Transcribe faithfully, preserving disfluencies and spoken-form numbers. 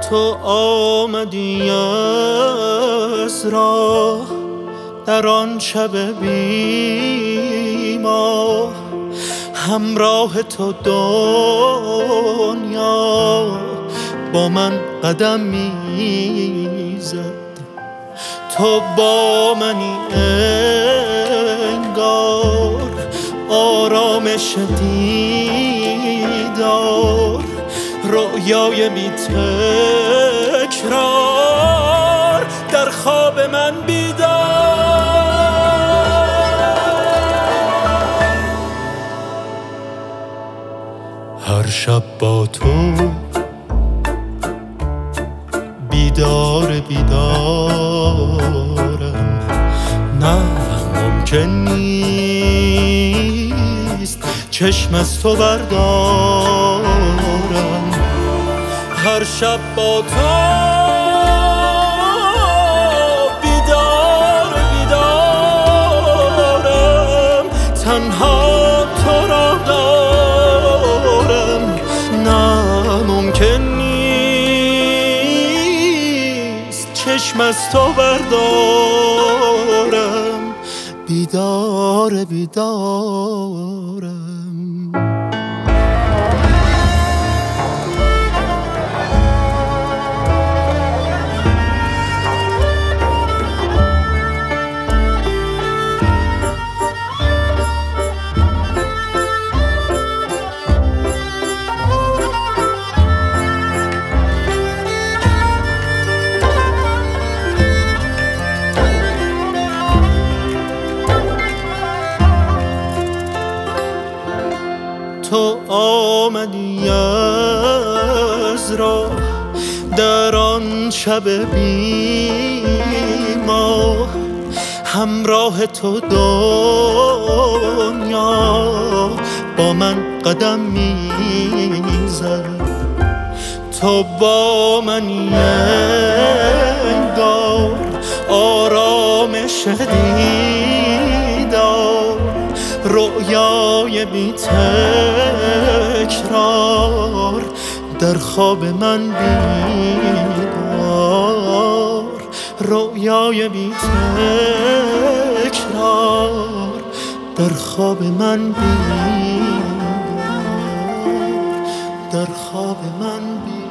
تو آمدی از راه در آن شب بی ماه، همراه تو دنیا با من قدم میزد. تو با منی انگار، آرامش دیدار، رؤیای بی تکرار، در خواب من بیدار. هر شب با تو بیدار بیدارم، نه ممکن نیست چشم از تو بردارم. هر شب با تو بیدار بیدارم، تنها تو را دارم، نه ممکن نیست چشم از تو بردارم. بیدار بیدارم. تو آمدی از راه در آن شب بی ماه، همراه تو دنیا با من قدم میزد. تو با منی انگار، آرامش دیدار، رؤیای بی تکرار، در خواب من بیدار، رؤیای بی تکرار، در خواب من بیدار، در خواب من بیدار.